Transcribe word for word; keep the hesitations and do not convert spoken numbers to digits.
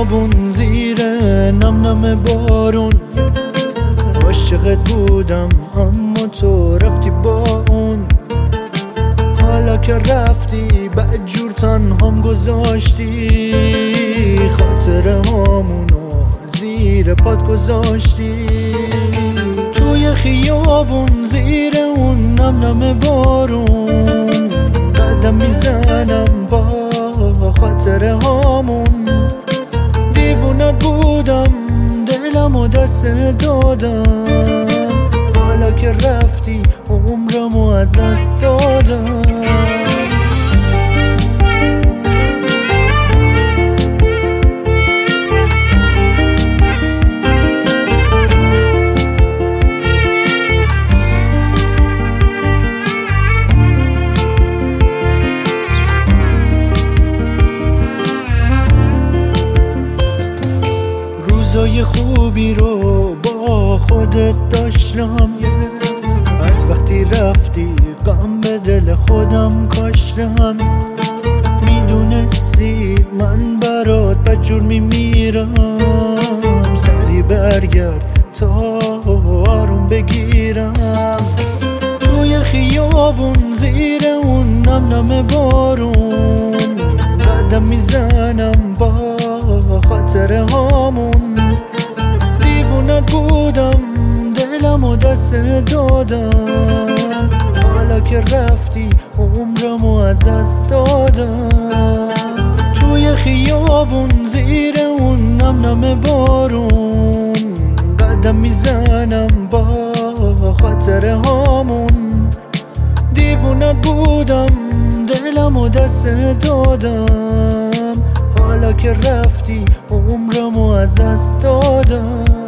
خیابون زیر نم نم بارون عاشقت بودم اما تو رفتی با اون. حالا که رفتی بدجور تنهام گذاشتی، خاطر هامونو زیر پات گذاشتی. توی خیابون زیر اون نم نم بارون قدم میزنم با خاطر هامون. دیوونت بودم دلم و دست دادم، حالا که رفتی عمرمو از دست دادم. روزای خوبی رو با خودت داشتم، از وقتی رفتی غم به دل خودم کاشتم. میدونستی من برات بدجور میمیرم، سری برگرد تا آروم بگیرم. توی خیابون زیر اون نم نم بارون قدم میزنم با خاطر هامون. دیوونت بودم دلم و دست دادم، حالا که رفتی عمرمو از دست دادم. توی خیابون زیر اون نم نم بارون قدم میزنم با خاطر هامون. دیوونت بودم دلم و دست دادم، حالا که رفتی عمرمو از دست دادم.